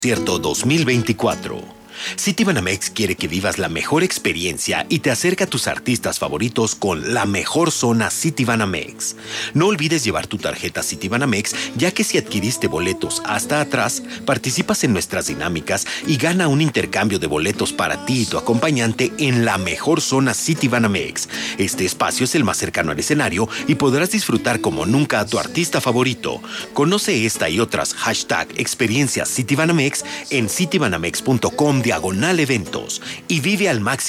Concierto 2024. Citibanamex quiere que vivas la mejor experiencia y te acerca a tus artistas favoritos con la mejor zona Citibanamex. No olvides llevar tu tarjeta Citibanamex, ya que si adquiriste boletos hasta atrás, participas en nuestras dinámicas y gana un intercambio de boletos para ti y tu acompañante en la mejor zona Citibanamex. Este espacio es el más cercano al escenario y podrás disfrutar como nunca a tu artista favorito. Conoce esta y otras #experiencias Citibanamex en citibanamex.com/eventos y vive al máximo